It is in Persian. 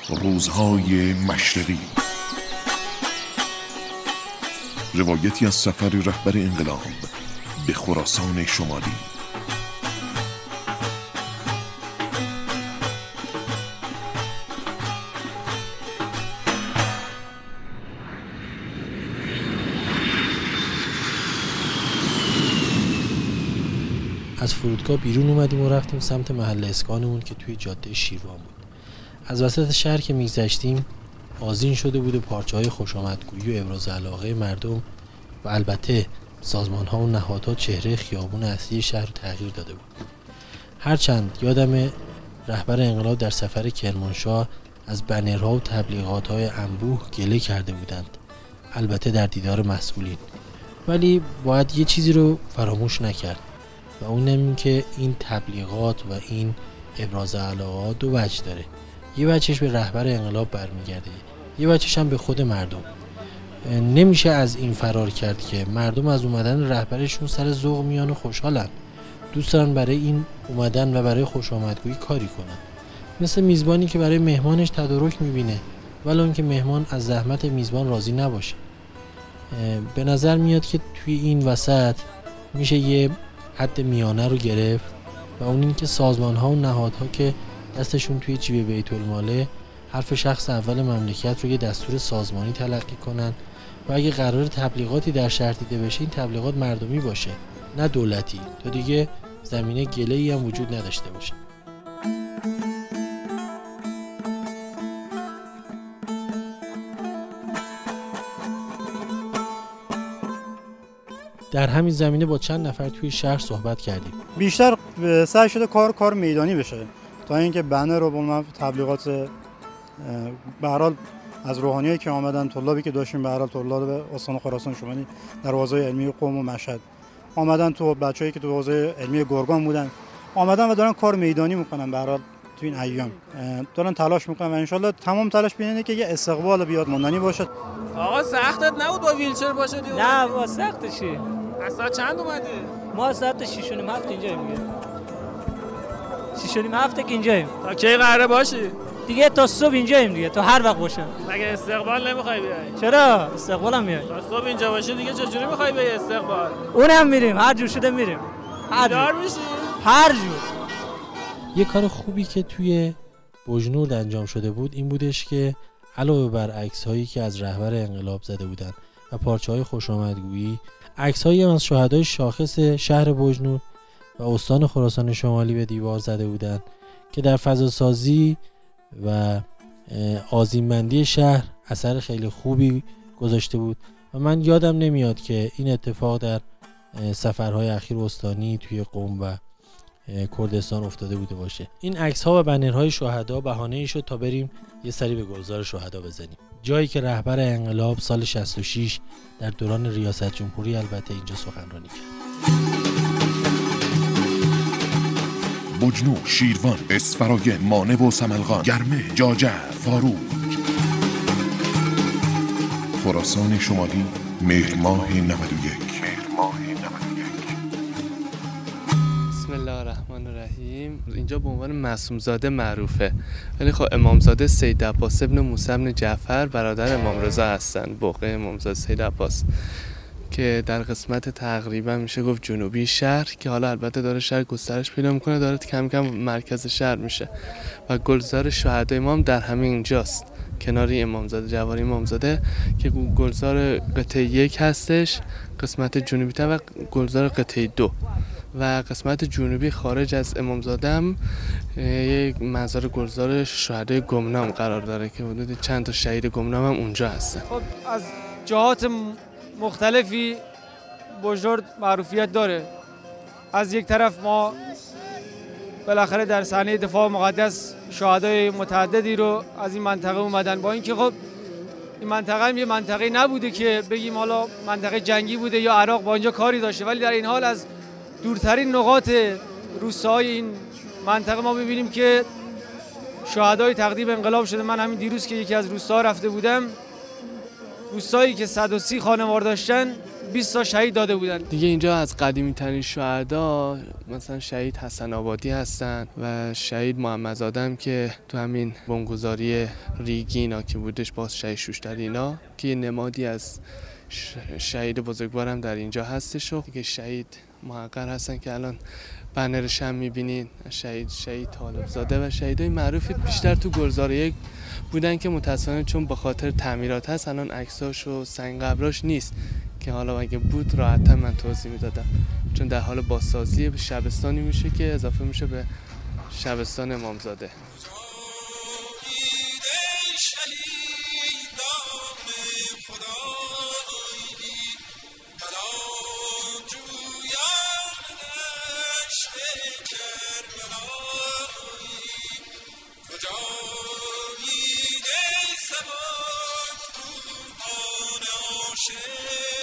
روزهای مشرقی، روایتی از سفر رهبر انقلاب به خراسان شمالی. از فرودگاه بیرون اومدیم و رفتیم سمت محل اسکانمون که توی جاده شیروان بود. از وسط شهر که میگذشتیم آذین شده بود و پارچه‌های خوشامدگویی و ابراز علاقه مردم و البته سازمان‌ها و نهادها چهره خیابون اصلی شهر رو تغییر داده بود. هرچند یادم رهبر انقلاب در سفر کرمانشاه از بنرها و تبلیغات‌های انبوه گله کرده بودند، البته در دیدار مسئولین، ولی باید یه چیزی رو فراموش نکرد و اون این که این تبلیغات و این ابراز علاقه دو وجه داره. یه وجهش به رهبر انقلاب برمیگرده، یه وجهش هم به خود مردم. نمیشه از این فرار کرد که مردم از اومدن رهبرشون سر ذوق میان و خوشحالن، دوست دارن برای این اومدن و برای خوش آمدگویی کاری کنن. مثل میزبانی که برای مهمانش تدارک میبینه ولی اون که مهمان از زحمت میزبان راضی نباشه. به نظر میاد که توی این وسط میشه یه حد میانه رو گرفت و اون این که سازمان ها و نهادها که دستشون توی جیب بیت الماله حرف شخص اول مملکت رو یه دستور سازمانی تلقی کنن و اگه قرار تبلیغاتی در شهر دیده بشه این تبلیغات مردمی باشه نه دولتی، تا دیگه زمینه گله‌ای هم وجود نداشته باشه. در همین زمینه با چند نفر توی شهر صحبت کردیم. بیشتر سعی شده کار میدانی بشه تا اینکه بنر رو با تبلیغات به هر حال از روحانیایی که آمدن، طلابی که داشتیم، به هر حال طلاب استان خراسان شمالی در حوزه علمی قم و مشهد آمدن، تو بچه‌ای که تو حوزه علمی گرگان بودن آمدن و دارن کار میدانی میکنن. به هر حال تو این ایام دارن تلاش میکنن و ان شاءالله تمام تلاش بینه که یه استقبال بیاد ماندنی باشه. آقا سختت نبود با ویلچر باشه دیگه؟ نه با سختشه. از ساعت چند اومدی؟ ما ساعت 6:30 اینجاییم دیگه. 6:30 که اینجاییم. تا کی قراره باشی؟ دیگه تا صبح اینجاییم دیگه، تا هر وقت باشه. مگه استقبال نمیخوای بیای؟ چرا؟ استقبالم میای. تا صبح اینجا باشی دیگه چجوری میخوای بیای استقبال؟ اونم میریم، هر جور شده میریم. هر میشی؟ هر جور. یه کار خوبی که توی بوجنورد انجام شده بود این بودش که علاوه بر عکس‌هایی که از رهبر انقلاب زده بودن و پارچه‌های خوشامدگویی، عکس‌هایی هم از شهدای شاخص شهر بوجنورد و استان خراسان شمالی به دیوار زده بودن که در فضاسازی و آذین‌مندی شهر اثر خیلی خوبی گذاشته بود و من یادم نمیاد که این اتفاق در سفرهای اخیر استانی توی قم و کردستان افتاده بوده باشه. این عکس‌ها و بنرهای شهدا بهانه‌ای شد تا بریم یه سری به گلزار شهدا بزنیم، جایی که رهبر انقلاب سال 66 در دوران ریاست جمهوری البته اینجا سخنرانی کرد. بوجنور، شیروان، اسفراین، مانه و سملقان، گرمه، جاجر، فاروق. خراسان شمالی، مهر ماه 91. بسم الله الرحمن الرحیم. اینجا به عنوان معصومزاده معروفه، ولی خب امامزاده سید عباس ابن موسی ابن جعفر برادر امام رضا هستن، بقیه امامزاده سید عباس، که در قسمت تقریبا میشه گفت جنوبی شهر، که حالا البته داره شهر گسترش پیدا میکنه، داره کم کم مرکز شهر میشه و گلزار شهدای امام در همین اینجاست، کنار امامزاده جواری امامزاده، که گلزار قطعه 1 هستش، قسمت جنوبی تر، و گلزار قطعه 2 و قسمت جنوبی خارج از امامزاده هم یک مزار گلزار شهدای گمنام قرار داره که حدود چند تا شهید گمنام هم اونجا هستن. خب از جهات مختلفی بوجنورد معروفیت داره. از یک طرف ما بالاخره در صحنه دفاع مقدس شهدای متعددی رو از این منطقه اومدن، با اینکه خب این منطقه هم یه منطقه نبوده که بگیم حالا منطقه جنگی بوده یا عراق با اینجا کاری داشته، ولی در این حال از دورترین نقاط روستاهای این منطقه ما ببینیم که شهدای تقدیم انقلاب شده. من همین دیروز که یکی از روستاها رفته بودم، روستایی که 130 خانوار داشتن 20 تا شهید داده بودن. دیگه اینجا از قدیمی ترین شهدا مثلا شهید حسن آبادی هستن و شهید محمدزاده هم که تو همین بمبگذاری ریگی اینا که بودش، باز شهید شوشتر اینا که نمادی از شهید بزرگوارم در اینجا هستش و که شهید محقر هستن که الان بنرش هم میبینین، شهید طالب زاده و شهیدای معروفی بیشتر تو گلزار 1 بودن که متاسفانه چون به خاطر تعمیرات هست الان عکساش و سنگ قبراش نیست که حالا اگه بود راحت‌تر من توضیح میدادم، چون در حال بازسازی به شبستانی میشه که اضافه میشه به شبستان امامزاده. شد